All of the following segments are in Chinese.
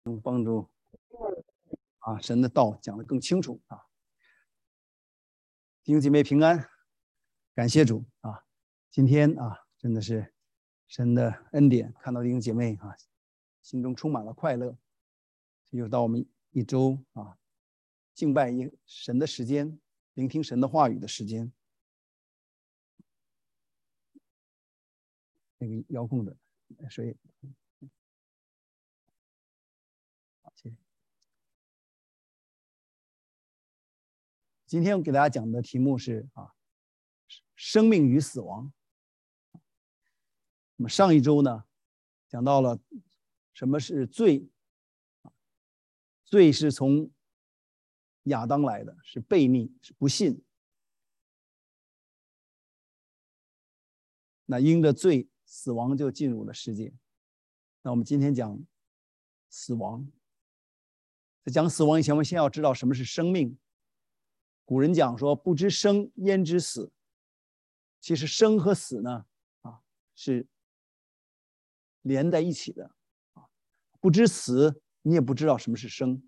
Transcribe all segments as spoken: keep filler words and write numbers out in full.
能帮助啊神的道讲得更清楚啊。弟兄姐妹平安，感谢主啊！今天啊，真的是神的恩典，看到弟兄姐妹啊，心中充满了快乐。又到我们一周啊，敬拜一神的时间，聆听神的话语的时间。那个遥控的谁？好，谢谢。今天我给大家讲的题目是啊，生命与死亡。那么上一周呢，讲到了什么是罪。罪是从亚当来的，是悖逆，是不信。那因着罪，死亡就进入了世界。那我们今天讲死亡。在讲死亡以前，我们先要知道什么是生命。古人讲说，不知生焉知死。其实生和死呢，啊，是连在一起的。不知死，你也不知道什么是生。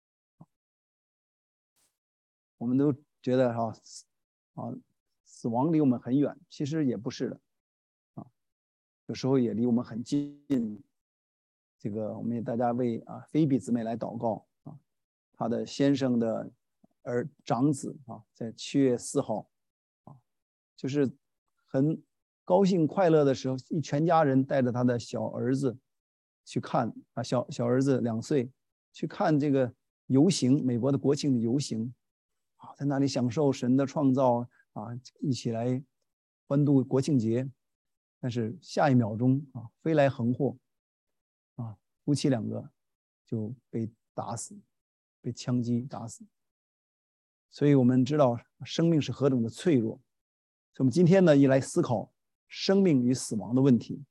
我们都觉得哈、啊，啊，死亡离我们很远，其实也不是的，啊，有时候也离我们很近。这个我们也大家为啊菲比姊妹来祷告啊，她的先生的儿长子啊，在七月四号啊，就是很高兴快乐的时候，一全家人带着他的小儿子去看啊，小小儿子两岁，去看这个游行，美国的国庆的游行啊，在那里享受神的创造啊，一起来欢度国庆节。但是下一秒钟啊，飞来横祸啊，夫妻两个就被打死，被枪击打死。所以我们知道生命是何等的脆弱。所以我们今天呢，一来思考生命与死亡的问题。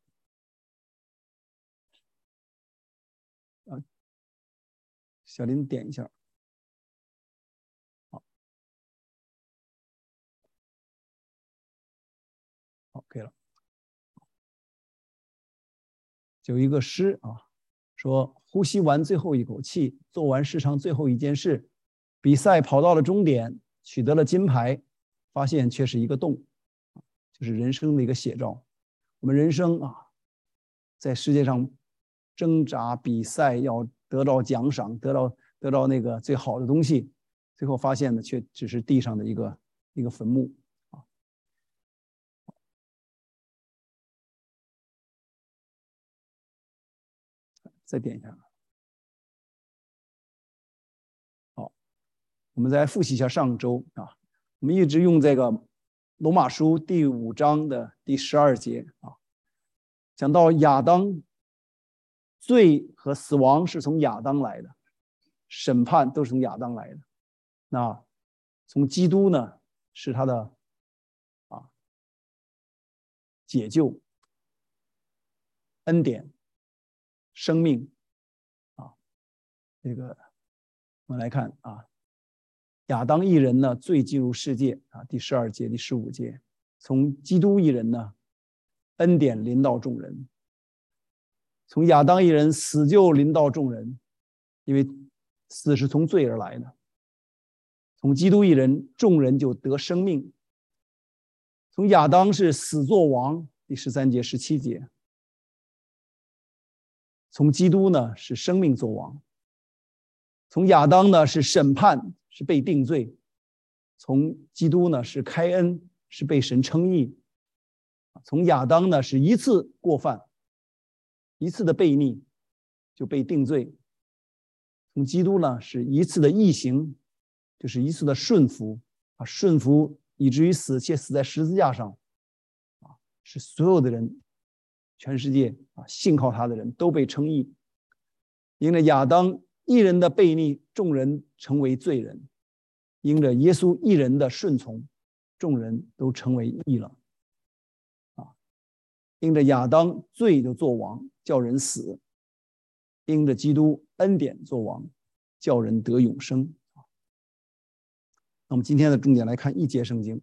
啊，小林点一下。好，好，可以了。有一个诗啊，说呼吸完最后一口气，做完世上最后一件事，比赛跑到了终点，取得了金牌，发现却是一个洞，就是人生的一个写照。我们人生啊，在世界上挣扎比赛，要得到奖赏，得到得到那个最好的东西，最后发现的却只是地上的一个一个坟墓啊。再点一下。好，我们再复习一下上周啊，我们一直用这个罗马书第五章的第十二节啊，讲到亚当，罪和死亡是从亚当来的，审判都是从亚当来的。那从基督呢，是他的啊解救、恩典、生命啊。这个我们来看啊，亚当一人呢，罪进入世界啊，第十二节、第十五节。从基督一人呢，恩典临到众人。从亚当一人，死就临到众人，因为死是从罪而来的。从基督一人，众人就得生命。从亚当是死作王，第十三节、十七节。从基督呢是生命作王。从亚当呢是审判，是被定罪。从基督呢是开恩，是被神称义。从亚当呢是一次过犯，一次的悖逆就被定罪。从基督呢是一次的义行，就是一次的顺服啊，顺服以至于死，且死在十字架上啊，是所有的人，全世界啊信靠他的人都被称义。因着亚当一人的悖逆，众人成为罪人；因着耶稣一人的顺从，众人都成为义了。啊，因着亚当罪就作王，叫人死；因着基督恩典作王，叫人得永生。那我们今天的重点来看一节圣经。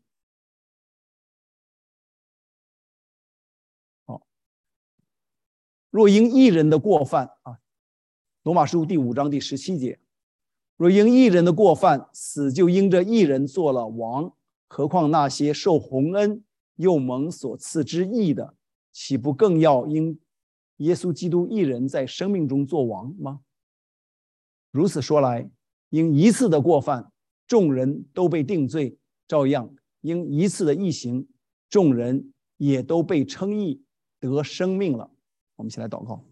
好，若因一人的过犯啊， 罗马书第五章第十七节，若因一人的过犯，死就因着一人做了王，何况那些受洪恩又蒙所赐之义的，岂不更要因耶稣基督一人在生命中做王吗？如此说来，因一次的过犯，众人都被定罪，照样因一次的义行，众人也都被称义，得生命了。我们一起来祷告。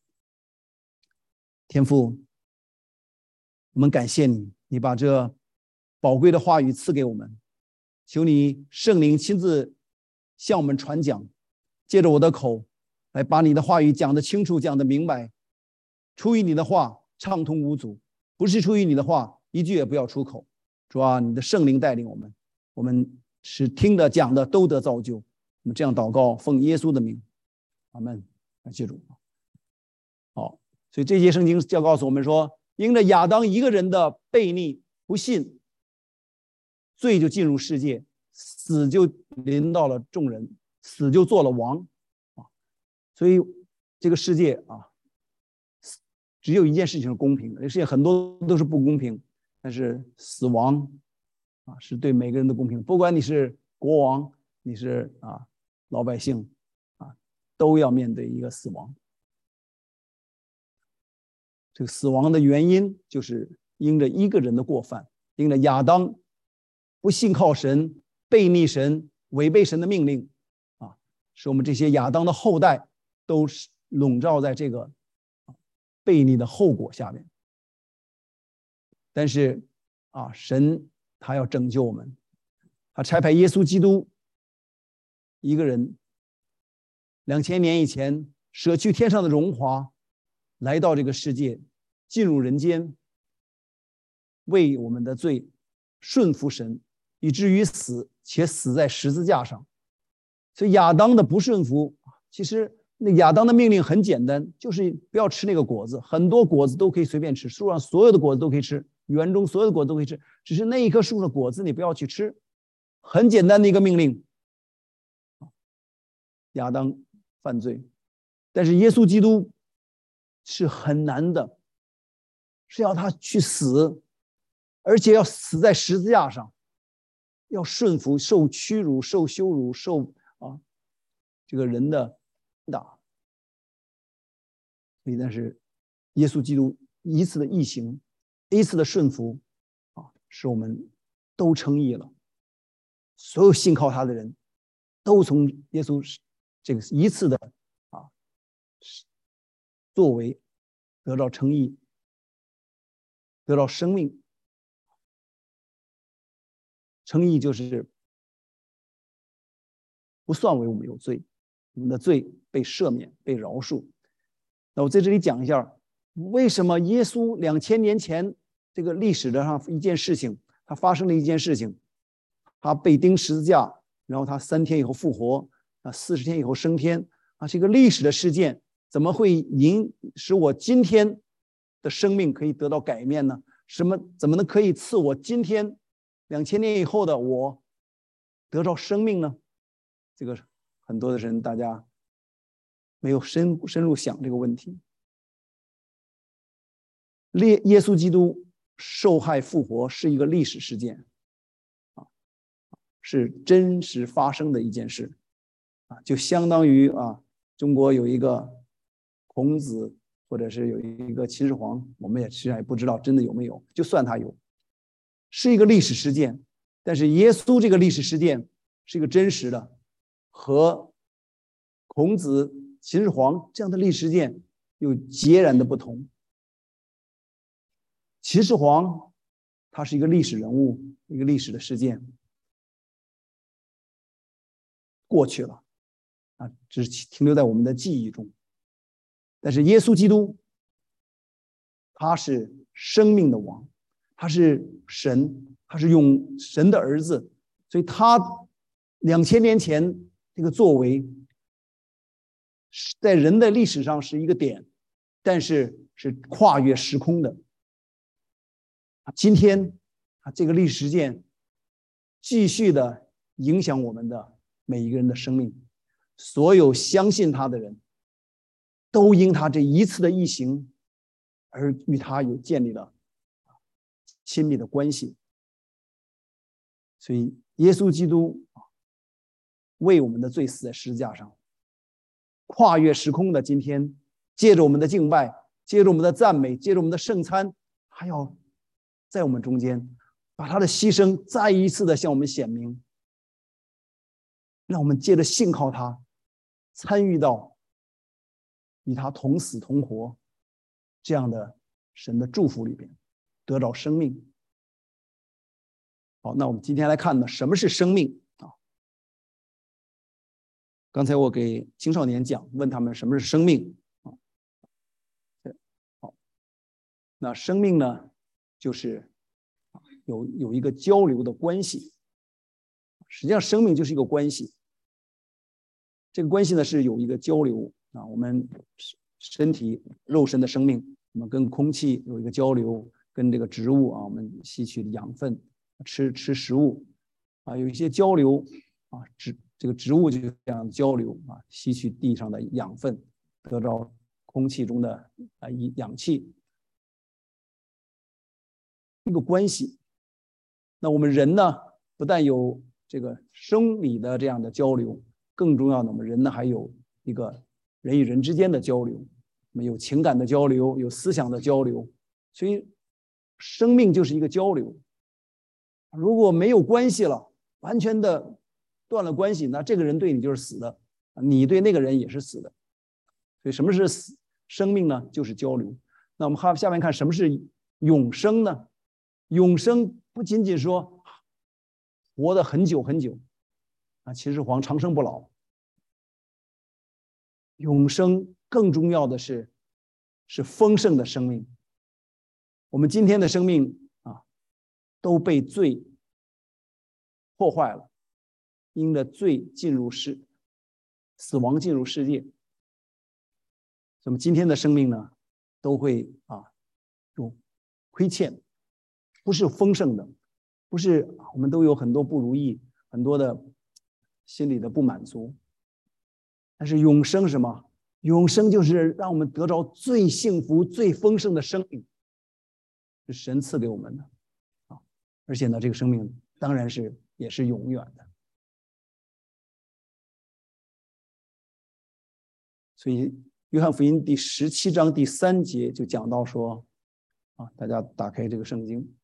天父，我们感谢你，你把这宝贵的话语赐给我们，求你圣灵亲自向我们传讲，借着我的口来把你的话语讲得清楚，讲得明白。出于你的话畅通无阻，不是出于你的话一句也不要出口。主啊，你的圣灵带领我们，我们是听的讲的都得造就。我们这样祷告，奉耶稣的名，阿们。感谢主。好，所以这节圣经就要告诉我们说，因着亚当一个人的悖逆不信，罪就进入世界，死就临到了众人，死就做了王啊。所以这个世界啊，只有一件事情是公平的，这个世界很多都是不公平，但是死亡啊是对每个人的公平，不管你是国王，你是啊老百姓啊，都要面对一个死亡。这个死亡的原因就是因着一个人的过犯，因着亚当不信靠神，悖逆神，违背神的命令啊，使我们这些亚当的后代都笼罩在这个悖逆的后果下面。但是啊，神他要拯救我们，他差派耶稣基督一个人，两千年以前舍去天上的荣华，来到这个世界，进入人间，为我们的罪顺服神，以至于死，且死在十字架上。所以亚当的不顺服，其实那亚当的命令很简单，就是不要吃那个果子，很多果子都可以随便吃，树上所有的果子都可以吃，园中所有的果子都可以吃，只是那一棵树的果子你不要去吃，很简单的一个命令。亚当犯罪，但是耶稣基督是很难的，是要他去死，而且要死在十字架上，要顺服，受屈辱，受羞辱，受啊这个人的打。所以但是耶稣基督一次的义行，一次的顺服啊，使我们都称义了。所有信靠他的人都从耶稣这个一次的啊作为得到称义，得到生命。称义就是不算为我们有罪，我们的罪被赦免，被饶恕。那我在这里讲一下，为什么耶稣两千年前这个历史的上一件事情，他发生了一件事情，他被钉十字架，然后他三天以后复活，啊，四十天以后升天，啊，这个历史的事件怎么会引使我今天的生命可以得到改变呢？什么怎么能可以赐我今天两千年以后的我得到生命呢？这个很多的人大家没有深深入想这个问题。耶稣基督受害复活是一个历史事件啊，是真实发生的一件事啊，就相当于啊，中国有一个孔子，或者是有一个秦始皇，我们也实际上也不知道真的有没有，就算他有，是一个历史事件。但是耶稣这个历史事件是一个真实的，和孔子、秦始皇这样的历史事件有截然的不同。秦始皇他是一个历史人物，一个历史的事件，过去了啊，只是停留在我们的记忆中。但是耶稣基督他是生命的王，他是神，他是用神的儿子，所以他两千年前这个作为在人的历史上是一个点，但是是跨越时空的。今天啊，这个历史事件继续的影响我们的每一个人的生命，所有相信他的人都因他这一次的义行而与他有建立了亲密的关系。所以耶稣基督为我们的罪死在十字架上，跨越时空的今天，借着我们的敬拜，借着我们的赞美，借着我们的圣餐，还要在我们中间把他的牺牲再一次的向我们显明，让我们借着信靠他，参与到与他同死同活这样的神的祝福里边，得到生命。好，那我们今天来看呢，什么是生命啊？刚才我给青少年讲，问他们什么是生命啊？好，那生命呢，就是有有一个交流的关系。实际上，生命就是一个关系。这个关系呢是有一个交流啊，我们身体肉身的生命，我们跟空气有一个交流，跟这个植物啊，我们吸取养分。吃吃食物啊，有一些交流啊，植这个植物就这样交流啊，吸取地上的养分，得到空气中的啊氧气，一个关系。那我们人呢，不但有这个生理的这样的交流，更重要的，我们人呢还有一个人与人之间的交流，我们有情感的交流，有思想的交流，所以生命就是一个交流。如果没有关系了，完全的断了关系，那这个人对你就是死的，你对那个人也是死的。所以什么是死生命呢？就是交流。那我们下面看什么是永生呢？永生不仅仅说活得很久很久啊，秦始皇长生不老。永生更重要的是是丰盛的生命。我们今天的生命都被罪破坏了，因着罪进入世，死亡进入世界。那么今天的生命呢，都会啊有亏欠，不是丰盛的，不是我们都有很多不如意，很多的心里的不满足。但是永生是什么？永生就是让我们得着最幸福、最丰盛的生命，是神赐给我们的。而且呢，这个生命当然是也是永远的。所以约翰福音第十七章第三节就讲到说，啊，大家打开这个圣经，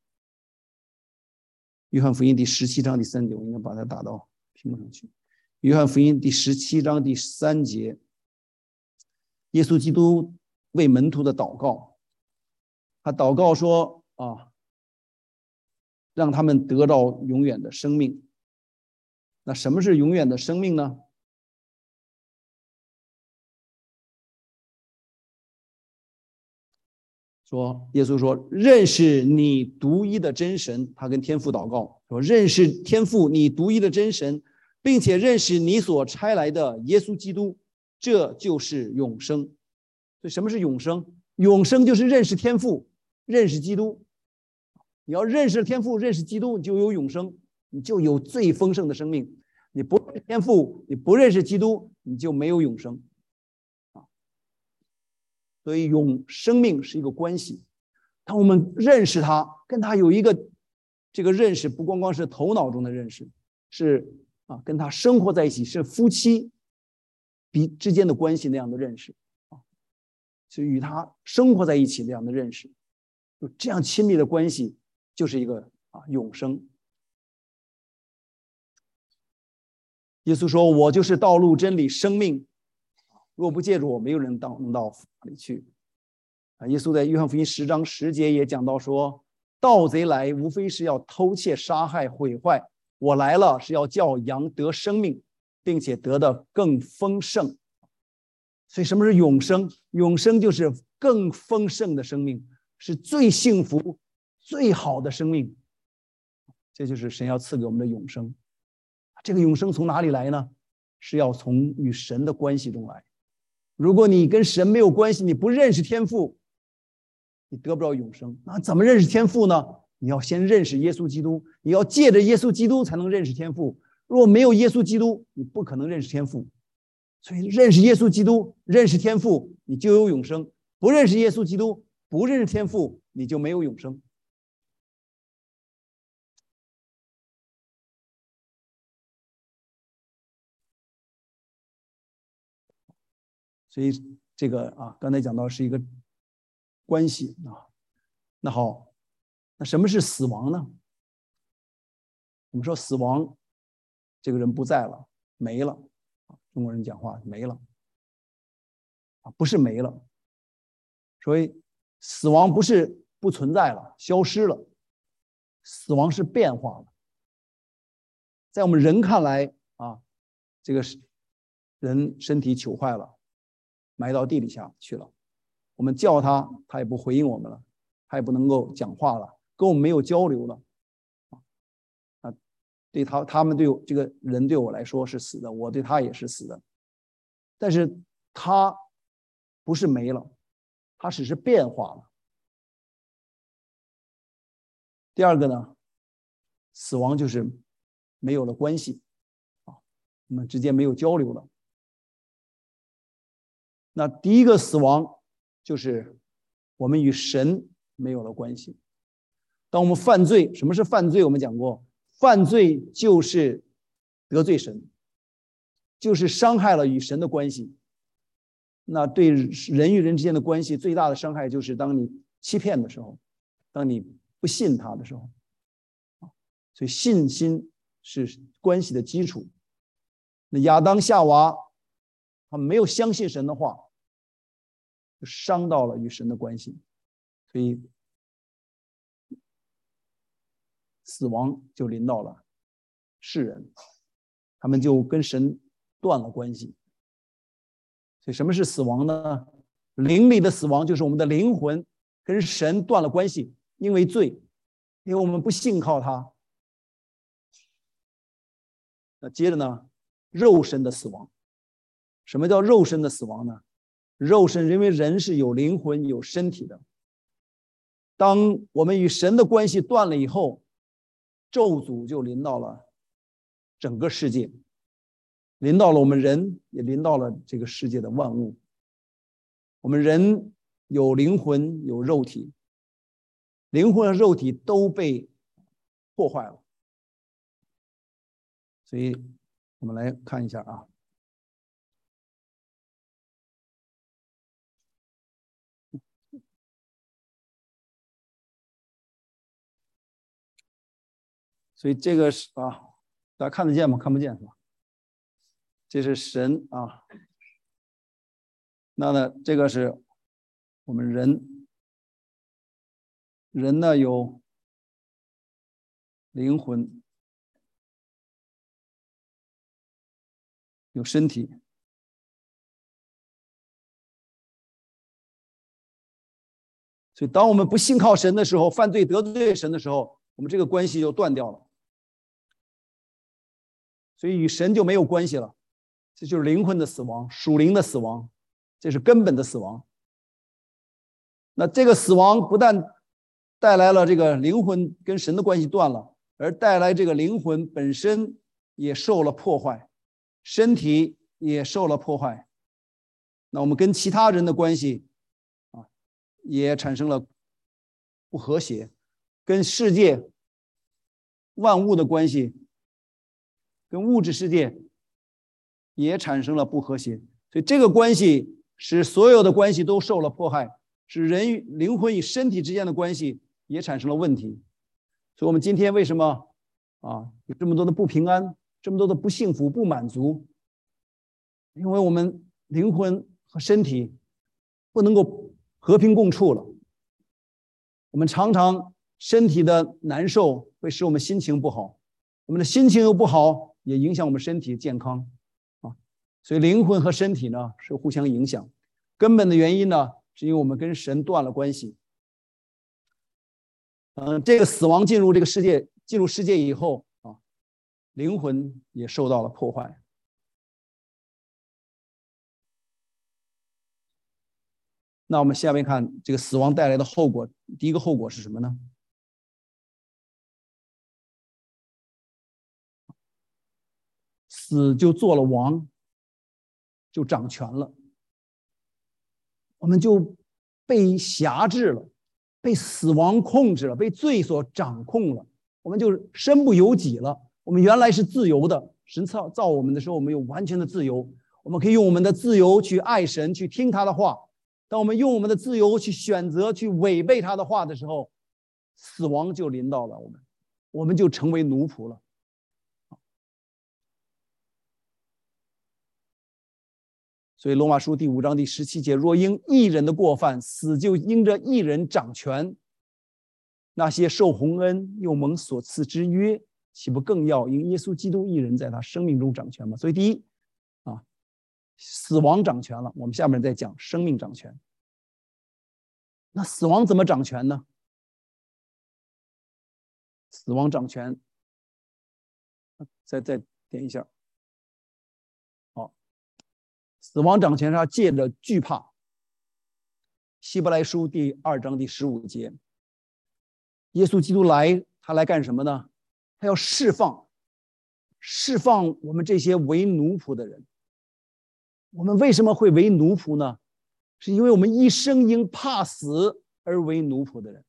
约翰福音第十七章第三节，我应该把它打到屏幕上去。约翰福音第十七章第三节，耶稣基督为门徒的祷告，他祷告说啊，让他们得到永远的生命。那什么是永远的生命呢？说耶稣说，认识你独一的真神，他跟天父祷告说，认识天父你独一的真神，并且认识你所差来的耶稣基督，这就是永生。所以什么是永生？永生就是认识天父，认识基督。你要认识天父，认识基督，你就有永生，你就有最丰盛的生命。你不认识天父，你不认识基督，你就没有永生。所以永生命是一个关系，当我们认识他，跟他有一个这个认识，不光光是头脑中的认识，是啊，跟他生活在一起，是夫妻彼之间的关系那样的认识啊，是与他生活在一起那样的认识，就这样亲密的关系，就是一个啊永生。耶稣说：“我就是道路、真理、生命。若不借助我，没有人到能到父那里去。”啊，耶稣在约翰福音十章十节也讲到说：“盗贼来，无非是要偷窃、杀害、毁坏。我来了，是要叫羊得生命，并且得的更丰盛。”所以，什么是永生？永生就是更丰盛的生命，是最幸福、最好的生命。这就是神要赐给我们的永生。这个永生从哪里来呢？是要从与神的关系中来。如果你跟神没有关系，你不认识天父，你得不到永生。那怎么认识天父呢？你要先认识耶稣基督，你要借着耶稣基督才能认识天父。如果没有耶稣基督，你不可能认识天父。所以认识耶稣基督，认识天父，你就有永生。不认识耶稣基督， 不认识天父，你就没有永生。所以这个啊，刚才讲到是一个关系啊。那好，那什么是死亡呢？我们说死亡，这个人不在了，没了。中国人讲话没了啊，不是没了。所以死亡不是不存在了，消失了，死亡是变化了。在我们人看来啊，这个人身体朽坏了，埋到地底下去了，我们叫他，他也不回应我们了，他也不能够讲话了，跟我们没有交流了啊。对他，他们对我这个人对我来说是死的，我对他也是死的。但是他不是没了，他只是变化了。第二个呢，死亡就是没有了关系啊，我们之间没有交流了。那第一个死亡就是我们与神没有了关系。当我们犯罪，什么是犯罪？我们讲过，犯罪就是得罪神，就是伤害了与神的关系。那对人与人之间的关系最大的伤害，就是当你欺骗的时候，当你不信他的时候。所以信心是关系的基础。那亚当夏娃他们没有相信神的话，就伤到了与神的关系，所以死亡就临到了世人，他们就跟神断了关系。所以什么是死亡呢？灵里的死亡就是我们的灵魂跟神断了关系，因为罪，因为我们不信靠他。那接着呢，肉身的死亡。什么叫肉身的死亡呢？肉身，因为人是有灵魂有身体的，当我们与神的关系断了以后，咒诅就临到了整个世界，临到了我们人，也临到了这个世界的万物。我们人有灵魂有肉体，灵魂和肉体都被破坏了。所以我们来看一下啊，所以这个是啊，大家看得见吗？看不见是吧？这是神啊。那呢，这个是我们人，人呢有灵魂，有身体。所以当我们不信靠神的时候，犯罪得罪神的时候，我们这个关系就断掉了，所以与神就没有关系了。这就是灵魂的死亡，属灵的死亡，这是根本的死亡。那这个死亡不但带来了这个灵魂跟神的关系断了，而带来这个灵魂本身也受了破坏，身体也受了破坏。那我们跟其他人的关系啊，也产生了不和谐，跟世界万物的关系，跟物质世界也产生了不和谐。所以这个关系使所有的关系都受了迫害，使人与灵魂与身体之间的关系也产生了问题。所以我们今天为什么啊有这么多的不平安，这么多的不幸福、不满足？因为我们灵魂和身体不能够和平共处了。我们常常身体的难受会使我们心情不好，我们的心情又不好，也影响我们身体健康啊。所以灵魂和身体呢是互相影响，根本的原因呢是因为我们跟神断了关系。嗯，这个死亡进入这个世界，进入世界以后啊，灵魂也受到了破坏。那我们下面看这个死亡带来的后果，第一个后果是什么呢？死就做了王，就掌权了，我们就被辖制了，被死亡控制了，被罪所掌控了，我们就身不由己了。我们原来是自由的，神造造我们的时候，我们有完全的自由，我们可以用我们的自由去爱神，去听他的话。当我们用我们的自由去选择，去违背他的话的时候，死亡就临到了我们，我们就成为奴仆了。所以罗马书第五章第十七节，若因一人的过犯，死就因着一人掌权，那些受洪恩又蒙所赐之约，岂不更要因耶稣基督一人在他生命中掌权吗？所以第一啊，死亡掌权了，我们下面再讲生命掌权。那死亡怎么掌权呢？死亡掌权，再再点一下。好，死亡掌权是借着惧怕。希伯来书第二章第十五节，耶稣基督来，他来干什么呢？他要释放，释放我们这些为奴仆的人。我们为什么会为奴仆呢？是因为我们一生因怕死而为奴仆的人。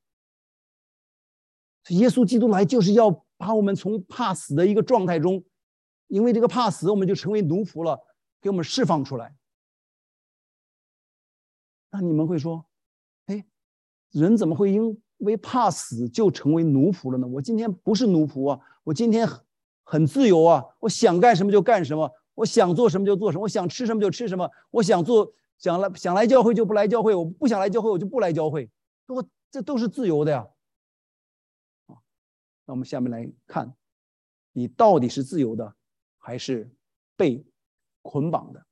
耶稣基督来就是要把我们从怕死的一个状态中，因为这个怕死，我们就成为奴仆了，给我们释放出来。那你们会说，哎，人怎么会因为怕死就成为奴仆了呢？我今天不是奴仆啊，我今天很自由啊，我想干什么就干什么，我想做什么就做什么，我想吃什么就吃什么，我想做想来想来教会就不来教会，我不想来教会我就不来教会，我这都是自由的呀。那我们下面来看，你到底是自由的，还是被捆绑的？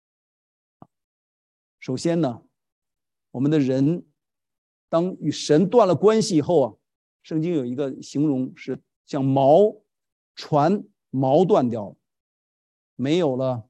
首先呢，我们的人当与神断了关系以后啊，圣经有一个形容是像锚船锚断掉了，没有了，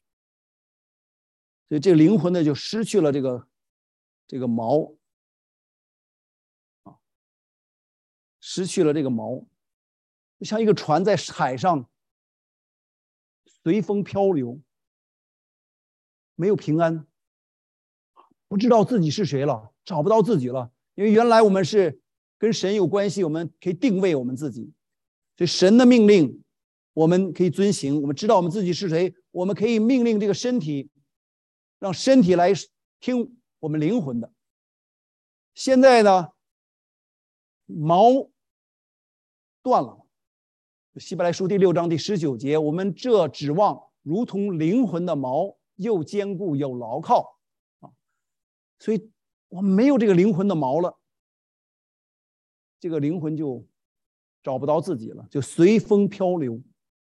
所以这个灵魂呢就失去了这个这个锚啊，失去了这个锚，就像一个船在海上随风漂流，没有平安，不知道自己是谁了，找不到自己了。因为原来我们是跟神有关系，我们可以定位我们自己，所以神的命令我们可以遵行，我们知道我们自己是谁，我们可以命令这个身体，让身体来听我们灵魂的。现在呢，锚断了。希伯来书第六章第十九节，我们这指望如同灵魂的锚，又坚固又牢靠啊，所以我们没有这个灵魂的锚了，这个灵魂就找不到自己了，就随风漂流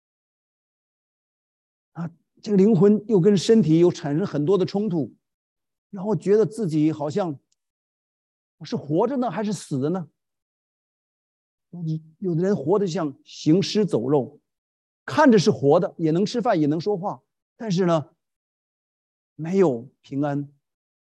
啊。这个灵魂又跟身体又产生很多的冲突，然后觉得自己好像我是活着呢还是死的呢？有的人活得像行尸走肉，看着是活的，也能吃饭也能说话，但是呢没有平安。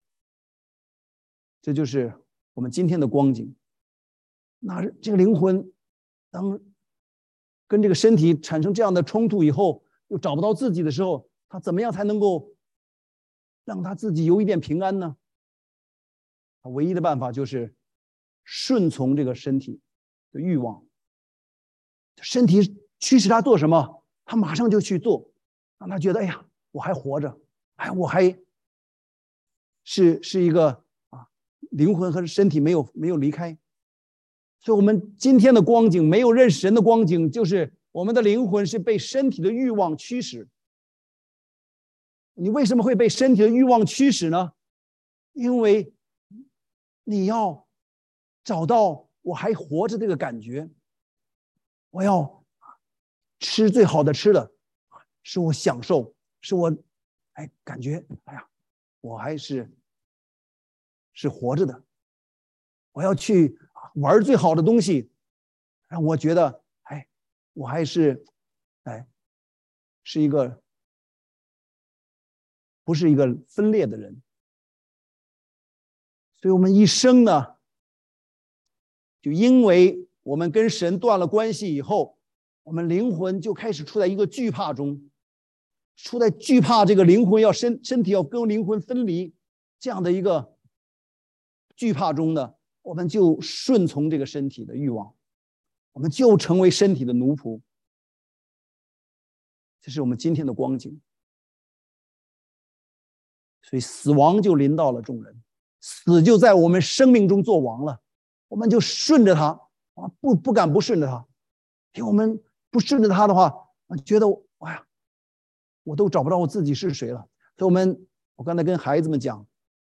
这就是我们今天的光景。那这个灵魂当跟这个身体产生这样的冲突以后，又找不到自己的时候，他怎么样才能够让他自己有一点平安呢？他唯一的办法就是顺从这个身体的欲望，身体驱使他做什么，他马上就去做，让他觉得哎呀，我还活着，哎，我还是是一个啊，灵魂和身体没有没有离开。所以我们今天的光景，没有认识神的光景，就是我们的灵魂是被身体的欲望驱使。你为什么会被身体的欲望驱使呢？因为你要找到我还活着这个感觉，我要吃最好的吃的，是我享受，是我哎感觉哎呀，我还是是活着的。我要去玩最好的东西，让我觉得哎，我还是哎是一个不是一个分裂的人。所以我们一生呢，就因为我们跟神断了关系以后，我们灵魂就开始处在一个惧怕中，处在惧怕这个灵魂要身身体要跟灵魂分离这样的一个惧怕中呢，我们就顺从这个身体的欲望，我们就成为身体的奴仆。这是我们今天的光景。所以死亡就临到了众人，死就在我们生命中做王了，我们就顺着他啊，不不敢不顺着他。因为我们不顺着他的话，觉得哎呀，我都找不到我自己是谁了。所以我们我刚才跟孩子们讲，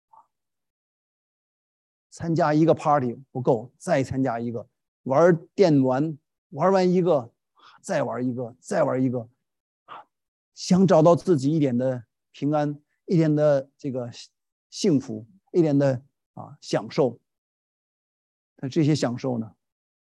参加一个 party 不够，再参加一个，玩电玩，玩完一个再玩一个，再玩一个，想找到自己一点的平安，一点的这个幸福，一点的啊享受。但这些享受呢，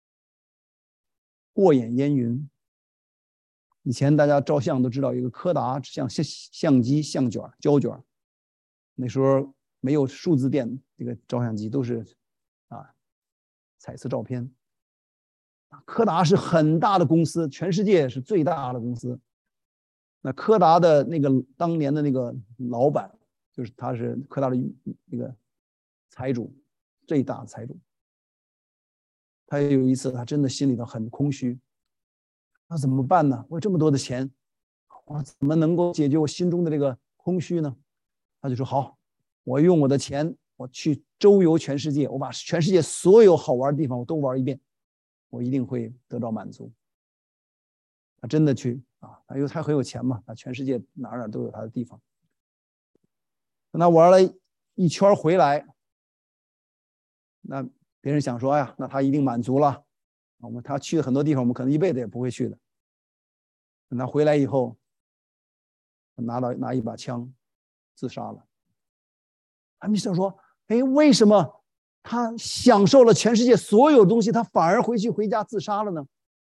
过眼烟云。以前大家照相都知道，有一个柯达相相机相卷胶卷，那时候没有数字电这个照相机，都是啊彩色照片。柯达是很大的公司，全世界是最大的公司。那柯达的那个当年的那个老板，就是他是柯达的那个财主，最大的财主。他有一次，他真的心里头很空虚，那怎么办呢？我有这么多的钱，我怎么能够解决我心中的这个空虚呢？他就说：“好，我用我的钱，我去周游全世界，我把全世界所有好玩的地方我都玩一遍，我一定会得到满足。”他真的去啊，因为他很有钱嘛，他全世界哪哪都有他的地方。等他玩了一圈回来，那别人想说：“哎呀，那他一定满足了。我们他去了很多地方，我们可能一辈子也不会去的。”等他回来以后，拿到拿一把枪，自杀了。他们想说：“哎，为什么他享受了全世界所有东西，他反而回去回家自杀了呢？”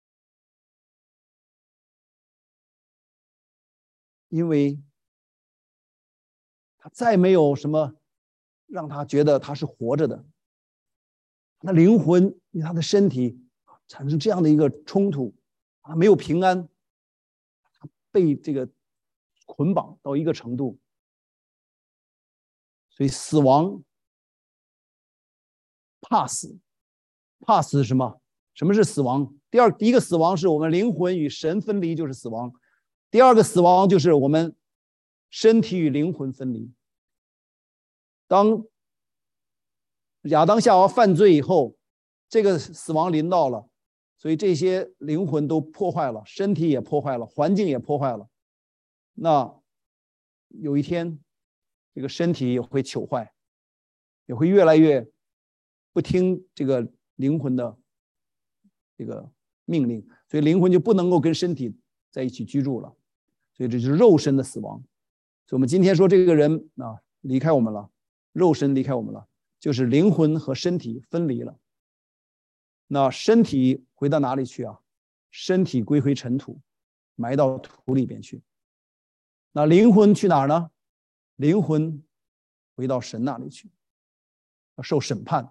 因为他再没有什么让他觉得他是活着的，那灵魂与他的身体产生这样的一个冲突，他没有平安，他被这个捆绑到一个程度。所以死亡，怕死，怕死是什么？什么是死亡？第二，第一个死亡是我们灵魂与神分离，就是死亡。第二个死亡就是我们身体与灵魂分离。当亚当夏娃犯罪以后，这个死亡临到了，所以这些灵魂都破坏了，身体也破坏了，环境也破坏了。那有一天，这个身体也会朽坏，也会越来越不听这个灵魂的这个命令，所以灵魂就不能够跟身体在一起居住了。所以这就是肉身的死亡。所以我们今天说这个人啊离开我们了，肉身离开我们了，就是灵魂和身体分离了。那身体回到哪里去啊？身体归回尘土，埋到土里边去。那灵魂去哪儿呢？灵魂回到神那里去，要受审判。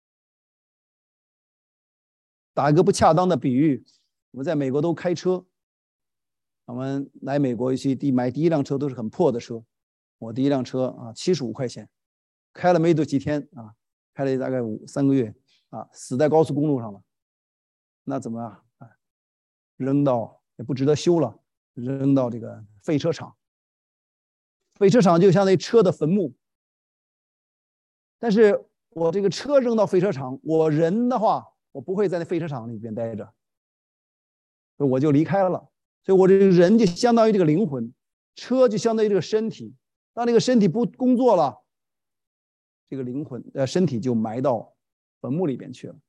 打一个不恰当的比喻，我们在美国都开车，我们来美国去第买第一辆车都是很破的车。我第一辆车啊，七十五块钱，开了没多几天啊，开了大概五三个月啊，死在高速公路上了。那怎么啊？扔到也不值得修了，扔到这个废车场。废车场就相当于车的坟墓。但是我这个车扔到废车场，我人的话，我不会在那废车场里边待着，我就离开了。所以我这个人就相当于这个灵魂，车就相当于这个身体。当这个身体不工作了，这个灵魂呃身体就埋到坟墓里边去了。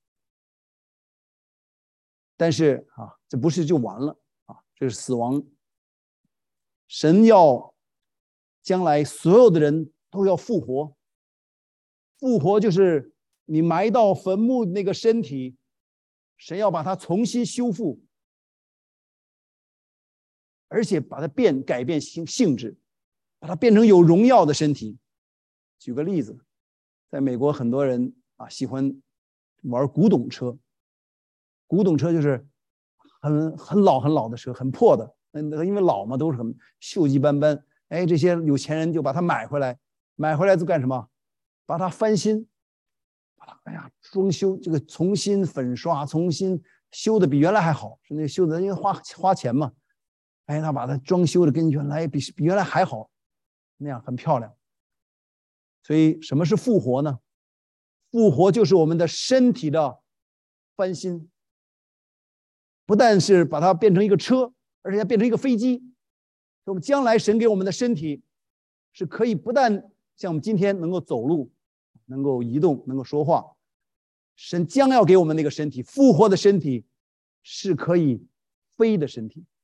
但是啊，这不是就完了啊，这是死亡。神要将来所有的人都要复活，复活就是你埋到坟墓那个身体，神要把它重新修复，而且把它变改变性性质，把它变成有荣耀的身体。举个例子，在美国很多人啊喜欢玩古董车，古董车就是很很老很老的车，很破的，因为老嘛都是很锈迹斑斑。哎，这些有钱人就把它买回来，买回来就干什么？把它翻新， 哎呀，装修这个重新粉刷，重新修的比原来还好，是那个修的，因为花花钱嘛，哎，他把它装修的跟原来比比原来还好，那样很漂亮。所以什么是复活呢？复活就是我们的身体的翻新，不但是把它变成一个车，而且变成一个飞机。我们将来神给我们的身体是可以不但像我们今天能够走路，能够移动，能够说话，神将要给我们那个身体，复活的身体是可以飞的身体。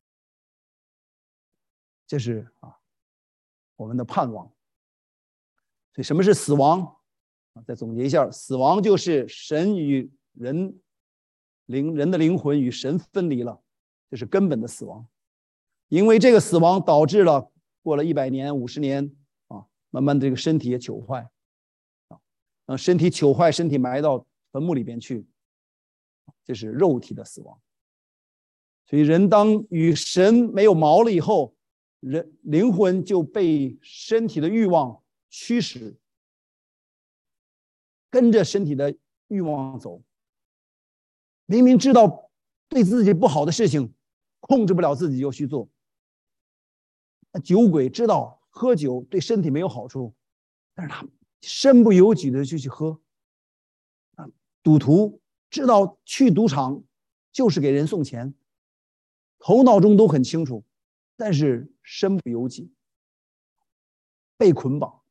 这是啊我们的盼望。所以什么是死亡？再总结一下，死亡就是神与人灵人的灵魂与神分离了，这是根本的死亡。因为这个死亡导致了过了一百年、五十年啊，慢慢这个身体也朽坏啊，让身体朽坏，身体埋到坟墓里边去，这是肉体的死亡。所以人当与神没有毛了以后，人灵魂就被身体的欲望驱使，跟着身体的欲望走。明明知道对自己不好的事情，控制不了自己就去做。酒鬼知道喝酒对身体没有好处，但是他身不由己的就去喝。赌徒知道去赌场就是给人送钱，头脑中都很清楚，但是身不由己，被捆绑。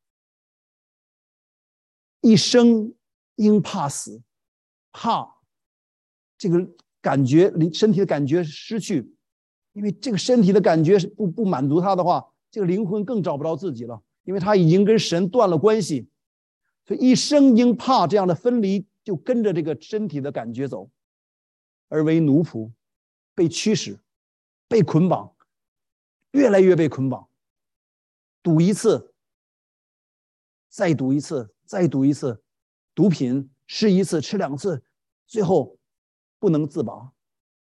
一生因怕死，怕这个感觉身体的感觉失去，因为这个身体的感觉不不满足他的话，这个灵魂更找不到自己了，因为他已经跟神断了关系，所以一生因怕这样的分离，就跟着这个身体的感觉走，而为奴仆，被驱使，被捆绑，越来越被捆绑。赌一次，再赌一次，再赌一次，毒品吃一次，吃两次，最后不能自拔。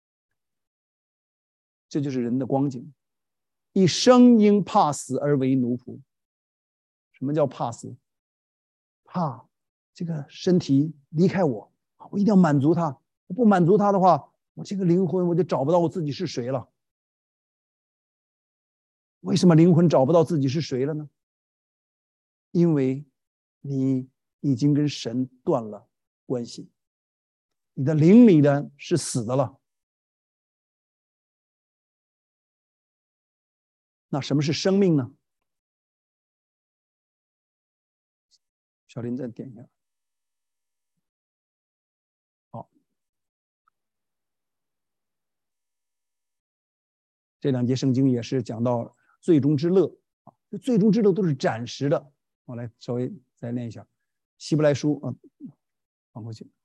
这就是人的光景，一生因怕死而为奴仆。什么叫怕死？怕这个身体离开我，我一定要满足它，不满足它的话，我这个灵魂我就找不到我自己是谁了。为什么灵魂找不到自己是谁了呢？因为你已经跟神断了关系，你的灵里的是死的了。那什么是生命呢？小林再点一下。好，这两节圣经也是讲到最终之乐啊，最终之乐都是暂时的。我来稍微再念一下，希伯来书啊，放过去。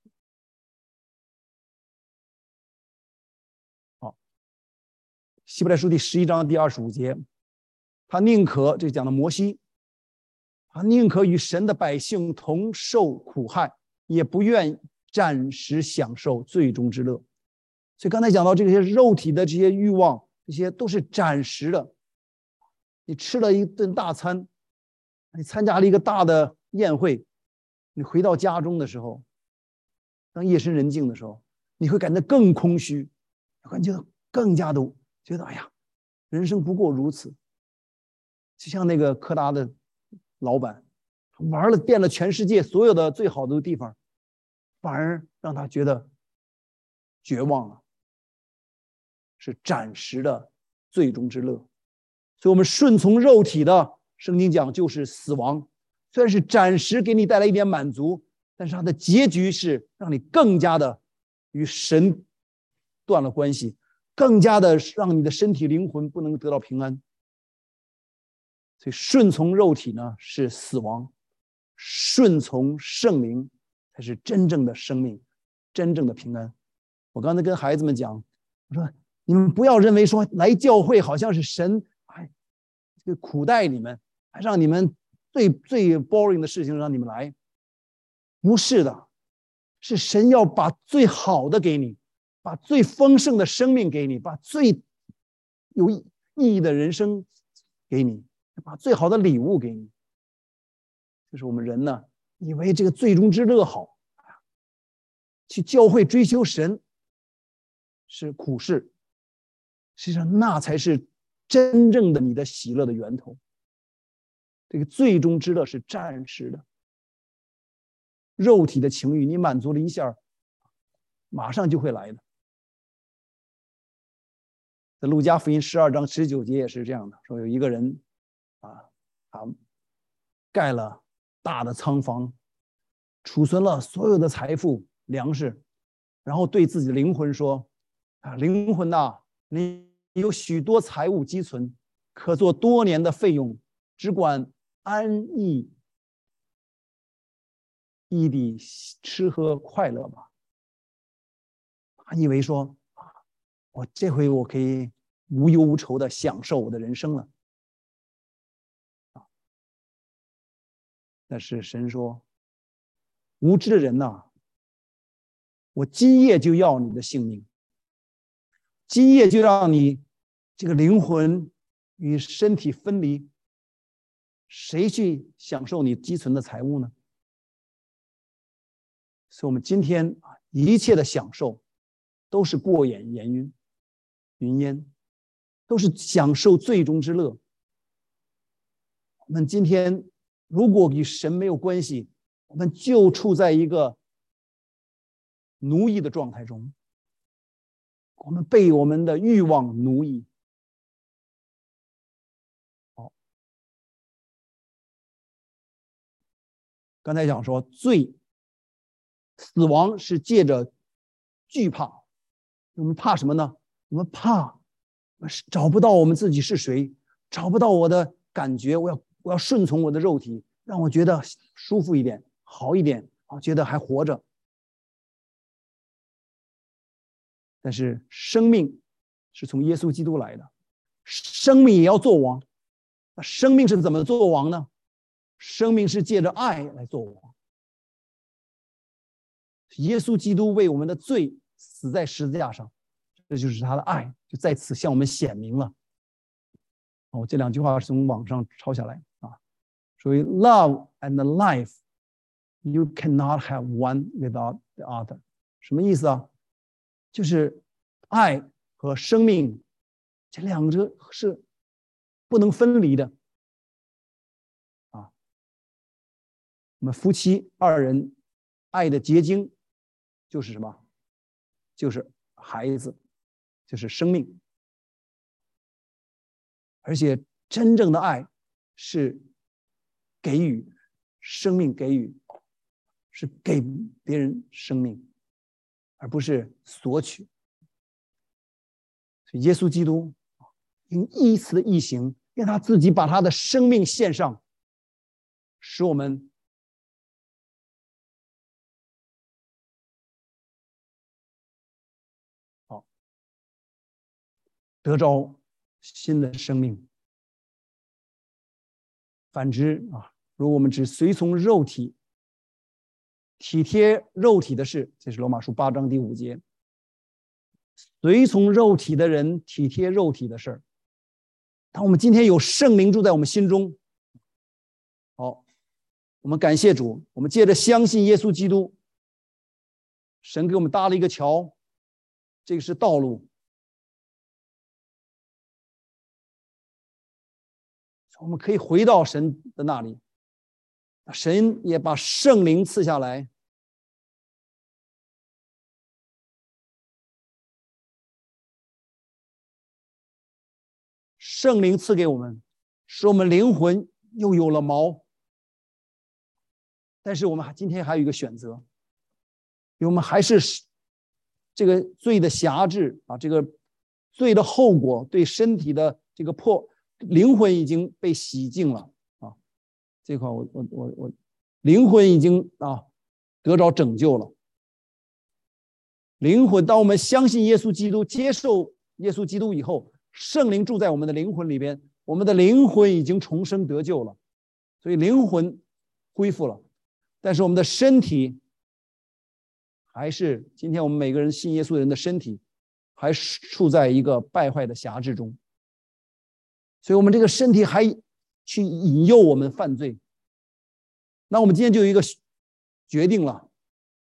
好，希伯来书第十一章第二十五节，他宁可这讲的摩西，他宁可与神的百姓同受苦害，也不愿暂时享受最终之乐。所以刚才讲到这些肉体的这些欲望，这些都是暂时的。你吃了一顿大餐，你参加了一个大的宴会，你回到家中的时候，当夜深人静的时候，你会感到更空虚，感觉更加的觉得哎呀，人生不过如此。就像那个柯达的老板，玩了遍了全世界所有的最好的地方，反而让他觉得绝望了，是暂时的最终之乐。所以我们顺从肉体的，圣经讲就是死亡，虽然是暂时给你带来一点满足，但是它的结局是让你更加的与神断了关系，更加的让你的身体灵魂不能得到平安。所以顺从肉体呢是死亡，顺从圣灵才是真正的生命，真正的平安。我刚才跟孩子们讲，我说你们不要认为说来教会好像是神哎这个苦待你们，还让你们最最 boring 的事情让你们来，不是的，是神要把最好的给你，把最丰盛的生命给你，把最有意义的人生给你，把最好的礼物给你。就是我们人呢，以为这个最终之乐好， 去教会追求神是苦事，实际上那才是真正的你的喜乐的源头。这个最终之乐是暂时的，肉体的情欲你满足了一下，马上就会来的。在路加福音十二章十九节也是这样的，说有一个人啊啊盖了大的仓房，储存了所有的财富粮食，然后对自己的灵魂说啊，灵魂呐，你有许多财物积存，可做多年的费用，只管安逸逸地吃喝快乐吧。他以为说啊，我这回我可以无忧无愁的享受我的人生了。但是神说，无知的人呐、啊，我今夜就要你的性命，今夜就让你这个灵魂与身体分离，谁去享受你积存的财物呢？所以我们今天一切的享受都是过眼烟云云烟，都是享受最终之乐。我们今天如果与神没有关系，我们就处在一个奴役的状态中，我们被我们的欲望奴役。好，刚才讲说罪死亡是借着惧怕，我们怕什么呢？我们怕找不到我们自己是谁，找不到我的感觉，我要我要顺从我的肉体，让我觉得舒服一点，好一点啊，觉得还活着。但是生命是从耶稣基督来的，生命也要做王。那生命是怎么做王呢？生命是借着爱来做王。耶稣基督为我们的罪死在十字架上，这就是他的爱，就在此向我们显明了。哦，这两句话是从网上抄下来啊，所以 love and life, you cannot have one without the other。什么意思啊？就是爱和生命这两者是不能分离的啊。我们夫妻二人爱的结晶就是什么？就是孩子，就是生命。而且真正的爱是给予生命，给予是给别人生命，而不是索取。所以耶稣基督因一次的义行，让他自己把他的生命献上，使我们好得着新的生命。反之啊，如果我们只随从肉体，体贴肉体的事，这是罗马书八章第五节。随从肉体的人体贴肉体的事儿。当我们今天有圣灵住在我们心中，好，我们感谢主，我们借着相信耶稣基督，神给我们搭了一个桥，这个是道路。我们可以回到神的那里，神也把圣灵赐下来，圣灵赐给我们，使我们灵魂又有了锚。但是我们今天还有一个选择，因为我们还是这个罪的辖制啊，这个罪的后果对身体的这个破，灵魂已经被洗净了啊。这块我我我我，灵魂已经啊得着拯救了。灵魂，当我们相信耶稣基督，接受耶稣基督以后，圣灵住在我们的灵魂里边，我们的灵魂已经重生得救了，所以灵魂恢复了。但是我们的身体还是，今天我们每个人信耶稣的人的身体还是处在一个败坏的辖制中，所以我们这个身体还去引诱我们犯罪。那我们今天就有一个决定了，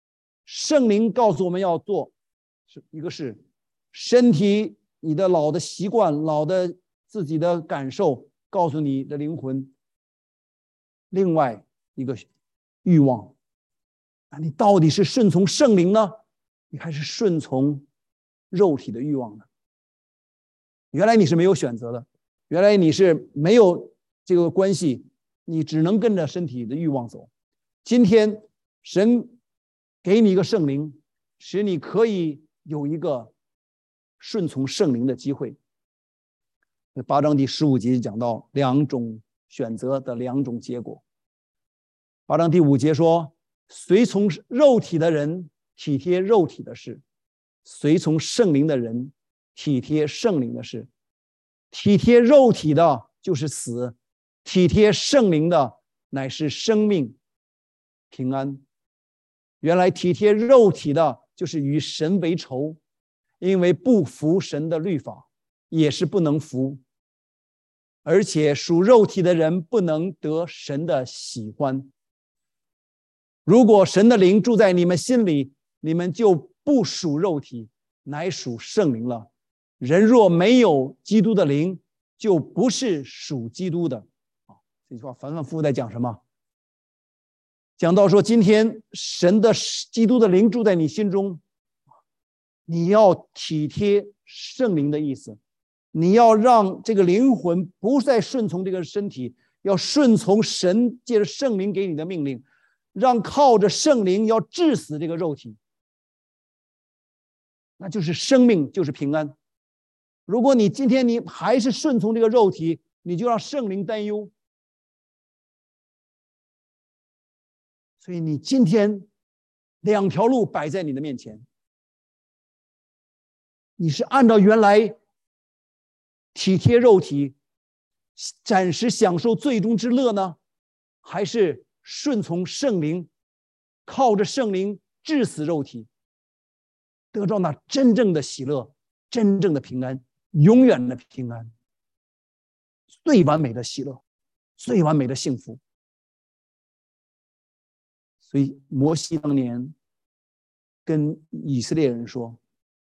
圣灵告诉我们要做，一个是身体你的老的习惯、老的自己的感受告诉你的灵魂，另外一个欲望，那你到底是顺从圣灵呢，你还是顺从肉体的欲望呢？原来你是没有选择的，原来你是没有这个关系，你只能跟着身体的欲望走。今天神给你一个圣灵，使你可以有一个顺从圣灵的机会。八章第十五节讲到两种选择的两种结果。八章第五节说，随从肉体的人体贴肉体的事，随从圣灵的人体贴圣灵的事。体贴肉体的就是死，体贴圣灵的乃是生命平安。原来体贴肉体的就是与神为仇，因为不服神的律法，也是不能服，而且属肉体的人不能得神的喜欢。如果神的灵住在你们心里，你们就不属肉体，乃属圣灵了。人若没有基督的灵，就不是属基督的。这句话反反复复在讲什么？讲到说，今天神的基督的灵住在你心中，你要体贴圣灵的意思，你要让这个灵魂不再顺从这个身体，要顺从神借着圣灵给你的命令，让靠着圣灵要治死这个肉体，那就是生命，就是平安。如果你今天你还是顺从这个肉体，你就让圣灵担忧。所以你今天两条路摆在你的面前，你是按照原来体贴肉体，暂时享受最终之乐呢，还是顺从圣灵，靠着圣灵治死肉体，得到那真正的喜乐，真正的平安，永远的平安，最完美的喜乐，最完美的幸福。所以摩西当年跟以色列人说，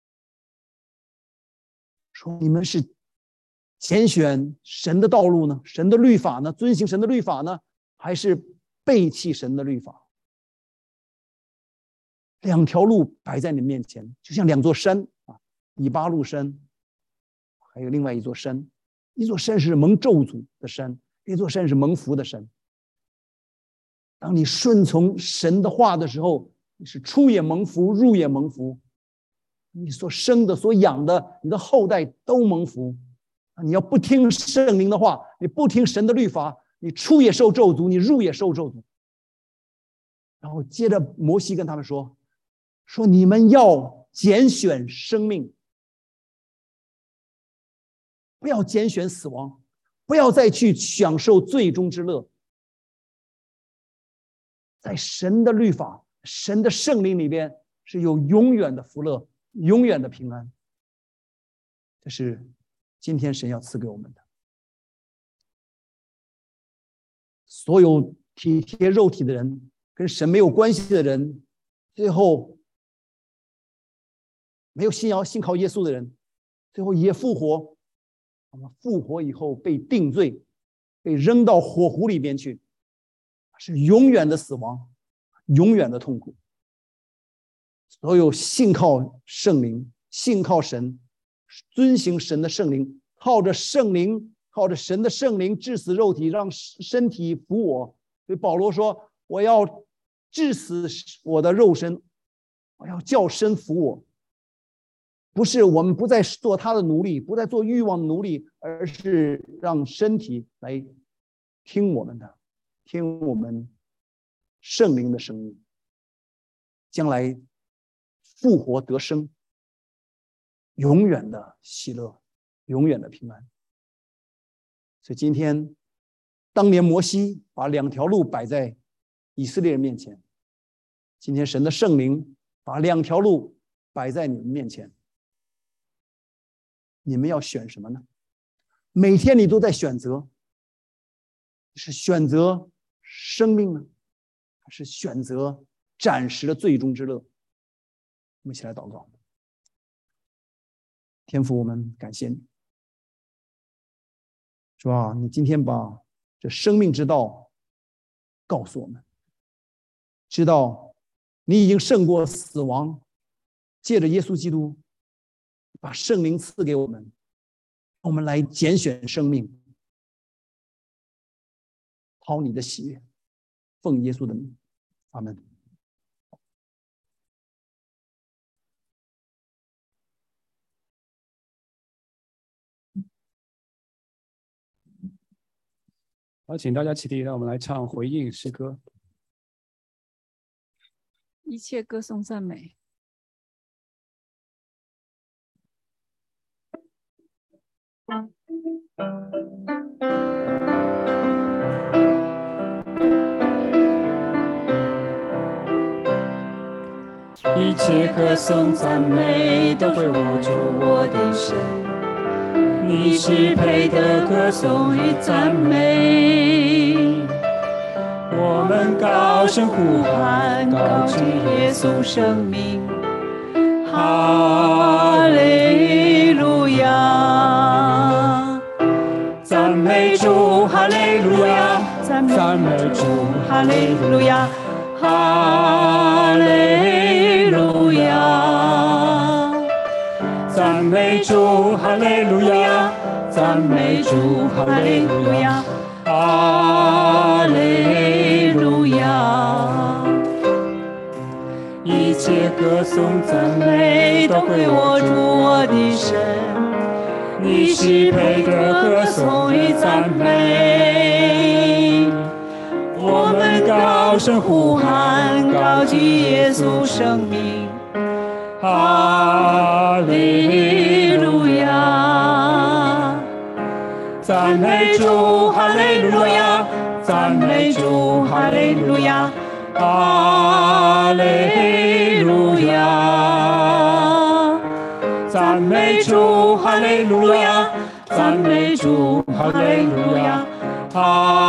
说你们是拣选神的道路呢，神的律法呢，遵行神的律法呢，还是背弃神的律法？两条路摆在你面前，就像两座山啊，以巴路山，还有另外一座山，一座山是蒙咒诅的山，一座山是蒙福的山。当你顺从神的话的时候，你是出也蒙福，入也蒙福，你所生的、所养的，你的后代都蒙福。你要不听圣灵的话，你不听神的律法，你出也受咒诅，你入也受咒诅。然后接着摩西跟他们说，说你们要拣选生命，不要拣选死亡，不要再去享受最终之乐。在神的律法、神的圣灵里边是有永远的福乐、永远的平安。这是今天神要赐给我们的。所有体贴肉体的人，跟神没有关系的人，最后没有信仰、信靠耶稣的人，最后也复活。复活以后被定罪，被扔到火湖里边去。是永远的死亡，永远的痛苦。所有信靠圣灵、信靠神、遵行神的圣灵，靠着圣灵、靠着神的圣灵治死肉体，让身体服我。所以保罗说：“我要治死我的肉身，我要叫身服我。”不是我们不再做他的奴隶，不再做欲望的奴隶，而是让身体来听我们的。听我们圣灵的声音，将来复活得生，永远的喜乐，永远的平安。所以今天，当年摩西把两条路摆在以色列人面前，今天神的圣灵把两条路摆在你们面前，你们要选什么呢？每天你都在选择，是选择生命呢，还是选择暂时的最终之乐？ 们一起来祷告。天父，我们感谢你，主啊，你今天把这生命之道告诉我们，知道你已经胜过死亡，借着耶稣基督把圣灵赐给我们，我们来拣选生命，讨你的喜悦，奉耶稣的名，阿们。 好，请大家起立，让我们来唱回应诗歌。 一切歌颂赞美。 一切歌颂赞美都归我主我的神，你是配得歌颂与赞美。我们高声呼喊，高举耶稣生命，哈利路亚！赞美主，哈利路亚！赞美主，哈利路亚！哈利路亚！赞美主，哈利路亚！赞美主，哈利路亚！哈利路亚！一切歌颂赞美都归我主我的神，你是配得歌颂与赞美。我们高声呼喊，高举耶稣生命，哈利路亚！赞美主，哈利路亚！赞美主，哈利路亚！哈利路亚！赞美主，哈利路亚！赞美主，哈利路亚！哈